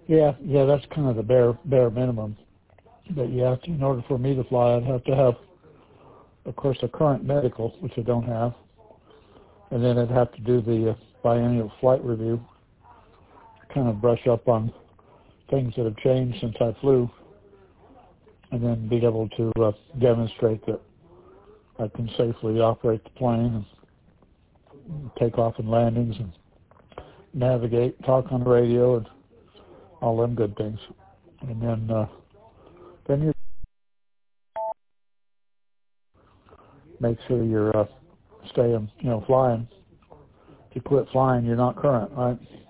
Yeah, that's kind of the bare minimum. But you have to, in order for me to fly, I'd have to have, of course, a current medical, which I don't have, and then I'd have to do the biennial flight review, kind of brush up on things that have changed since I flew, and then be able to demonstrate that I can safely operate the plane and take off and landings and navigate, talk on the radio, and all them good things. And then you make sure you're staying, flying. If you quit flying, you're not current, right?